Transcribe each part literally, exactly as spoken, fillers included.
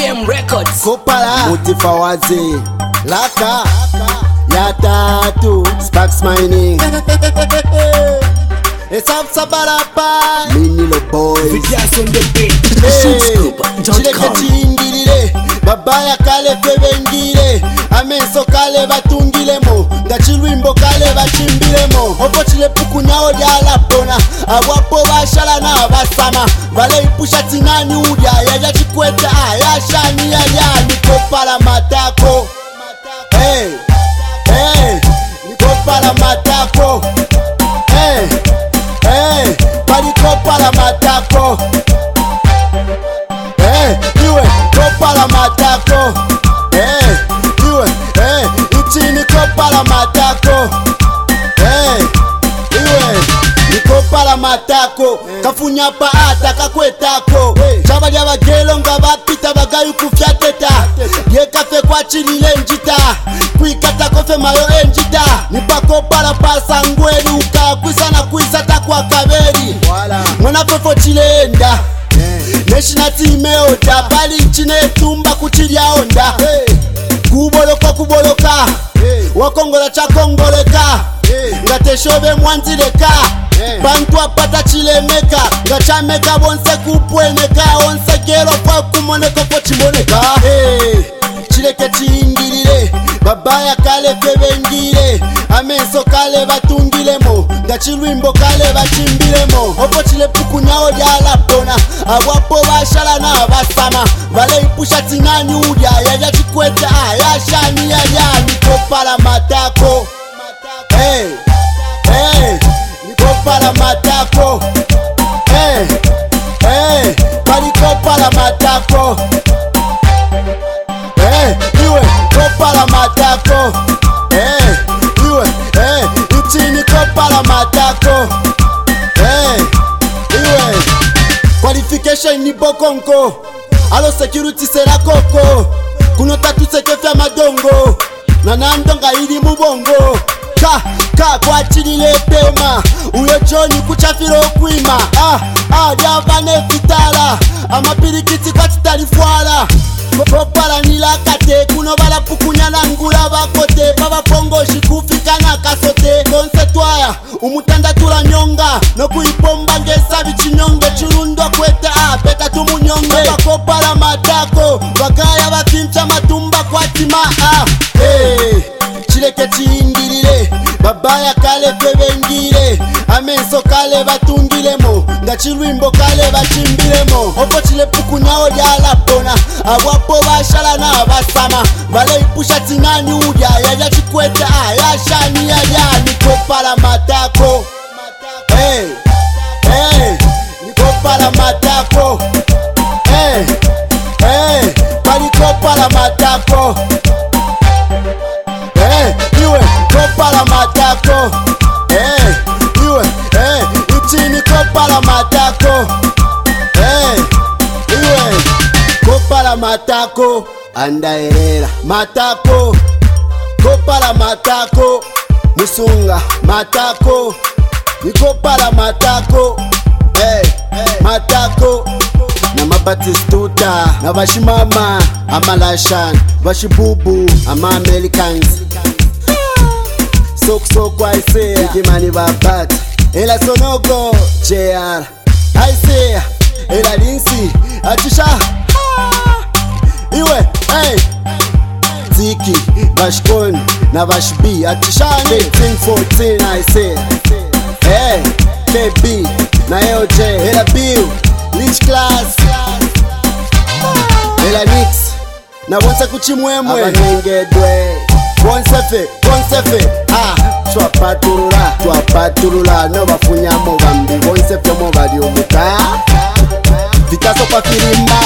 V M Records. Kopala Mutifawazi Laka Ya tatu Sparks Mining Esaf Sabarapa Minilo Boys Videos on the beat. Chileke chingirire Babaya kale febengire Amenso kale batungilemo Ngachilwimbo kale bachimbilemo Opo chile puku nyao diala pona Awapo bashala na basama Vale ipusha tinani udia Yaja chikweta ayashani ya ya Nikopala matako Hey, hey Nikopala matako Hey, hey Palikopala matako Hey, iwe kopala matako Hey, iwe, hey Ichini kopala matako Hey, iwe Nikopala matako Kafunya pa ata kakwetako Chaba dia bagelo nga bapita bagayu kufyateta Ye kafe kwa chilile njita Kuikata kofe mayo enjita Nipako para pasa ngweli uka Kwisa na kwisa takwa kaberi Mwana fefo chilenda Neshina time oda Bali nchine tumba kuchilia onda Kuboloka kuboloka Wakongola cha kongoleka Ngateshobe mwanzileka Bantu apata chilemeka Ngachameka bonse kupweneka Onse gero kwa kumoneka kwa chimoneka Chileke chingirire Babaya kale febengire Amenso kale batungilemo Ngachilwimbo kale bachimbilemo Opo chile puku nyao diala pona Awapo bashala na basama Vale ipusha tinani udia Yaja chikweta ayashani ya ya Nikopala matako Hey, hey Nikopala matako Hey, hey Palikopala matako Hey, iwe kopala matako Hey, iwe, hey Ichini kopala matako Hey, iwe Qualification ni bokonko Alo security sera koko Kuno tatu sekefya madongo Nanandonga ili mubongo Ka, ka kwa chilile pema Uyo choni kuchafiro kuima Ah, ah, diavane vitala Ama pirikiti kwa titalifuala Kopala nila kate Kuno bala pukunya na ngula bakote Baba pongo shikufika na kasote Konse twaya umutanda tula nyonga No kuipomba ngesa bichinyonge Churundwa kweta ah, beta tumunyonge Baba kopala matako Bagaya bakimcha matumba kwa tima ah, hey Chileke chingirire Babaya kale febengire Amenso kale batungilemo Ngachilwimbo kale bachimbilemo Opo chile puku nyao diala pona Awapo bashala na basama Vale ipusha tinani udia Yaja chikweta ayashani ya ya Nikopala matako Hey, hey Nikopala matako Hey, hey Palikopala matako Hey, iwe kopala matako Hey, iwe, hey Ichini kopala matako Hey, iwe Kopala matako Andaerera matako Kopala matako Musunga matako Nikopala matako Hey, hey matako Na mabatistuta Na bashimama Amalashan Bashibubu Ama Americans Sok sok I say Ikimani babat Ela sonogo J R I say Ela linsi Atisha Iwe Hey Ziki Bashkon Na Bashbi Atishani eighteen fourteen I say Hey K B Na L J Ela Bill Rich class Ela Nix Na wonsa kuchimwemwe Abanengedwe Bonsefe, bonsefe Ah, twapaturula Twapaturula No bafunyamo bambi Bonsefe mo bali omuka Vitaso pa firimba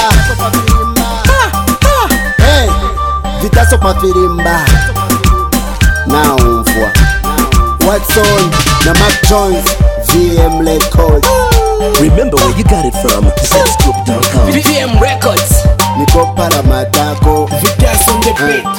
Hey, Vitaso pa firimba Na umfwa Watson Na Mac Jones V M Records. Remember where you got it from, zscoop dot com. V M Records. Nikopala matako Videos on the beat.